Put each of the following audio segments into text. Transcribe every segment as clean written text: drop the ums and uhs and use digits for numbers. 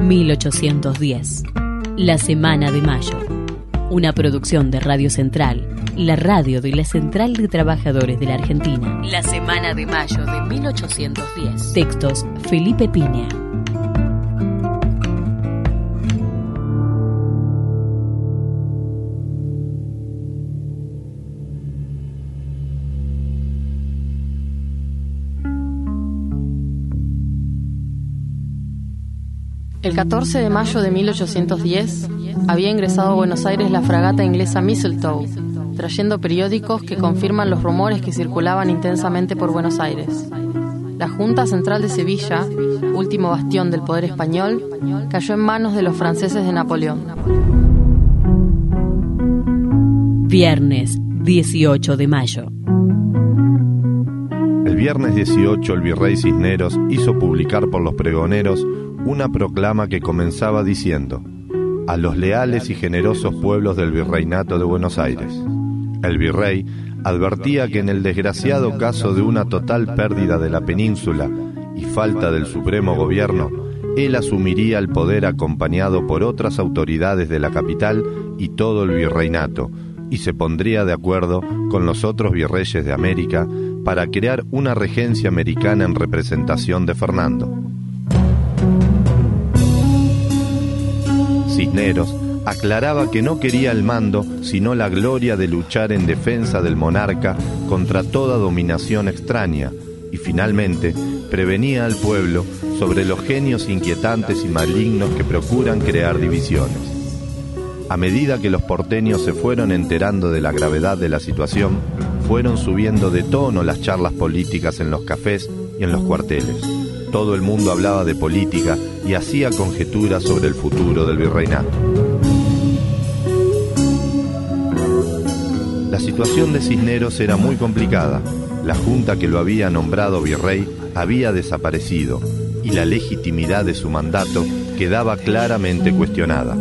1810. La Semana de Mayo. Una producción de Radio Central, la radio de la Central de Trabajadores de la Argentina. La Semana de Mayo de 1810. Textos: Felipe Piña. El 14 de mayo de 1810 había ingresado a Buenos Aires la fragata inglesa Mistletoe, trayendo periódicos que confirman los rumores que circulaban intensamente por Buenos Aires. La Junta Central de Sevilla, último bastión del poder español, cayó en manos de los franceses de Napoleón. Viernes 18 de mayo. El viernes 18 el virrey Cisneros hizo publicar por los pregoneros una proclama que comenzaba diciendo: a los leales y generosos pueblos del virreinato de Buenos Aires. El virrey advertía que en el desgraciado caso de una total pérdida de la península y falta del supremo gobierno, él asumiría el poder acompañado por otras autoridades de la capital y todo el virreinato, y se pondría de acuerdo con los otros virreyes de América para crear una regencia americana en representación de Fernando. Cisneros aclaraba que no quería el mando, sino la gloria de luchar en defensa del monarca contra toda dominación extraña, y finalmente prevenía al pueblo sobre los genios inquietantes y malignos que procuran crear divisiones. A medida que los porteños se fueron enterando de la gravedad de la situación, fueron subiendo de tono las charlas políticas en los cafés y en los cuarteles. Todo el mundo hablaba de política y hacía conjeturas sobre el futuro del virreinato. La situación de Cisneros era muy complicada. La junta que lo había nombrado virrey había desaparecido y la legitimidad de su mandato quedaba claramente cuestionada.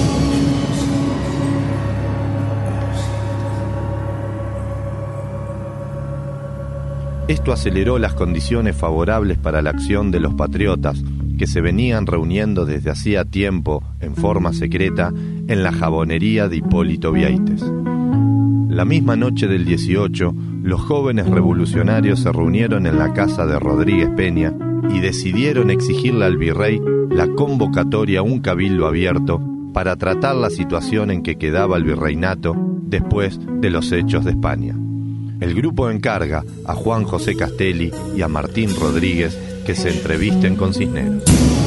Esto aceleró las condiciones favorables para la acción de los patriotas, que se venían reuniendo desde hacía tiempo en forma secreta en la jabonería de Hipólito Vieites. La misma noche del 18, los jóvenes revolucionarios se reunieron en la casa de Rodríguez Peña y decidieron exigirle al virrey la convocatoria a un cabildo abierto para tratar la situación en que quedaba el virreinato después de los hechos de España. El grupo encarga a Juan José Castelli y a Martín Rodríguez que se entrevisten con Cisneros.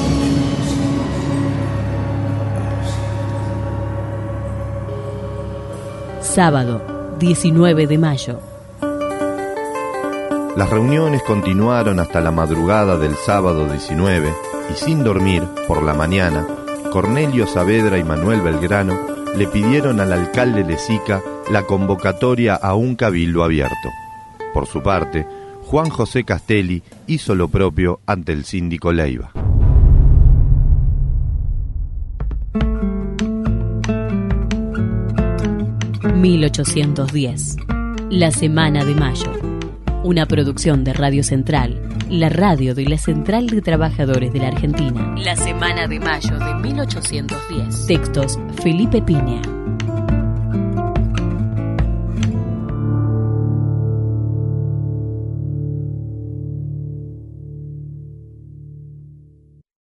Sábado 19 de mayo. Las reuniones continuaron hasta la madrugada del sábado 19 y sin dormir, por la mañana, Cornelio Saavedra y Manuel Belgrano le pidieron al alcalde de Sica la convocatoria a un cabildo abierto. Por su parte, Juan José Castelli hizo lo propio ante el síndico Leiva. (1810) La Semana de Mayo. Una producción de Radio Central, la radio de la Central de Trabajadores de la Argentina. La Semana de Mayo de 1810. Textos: Felipe Piña.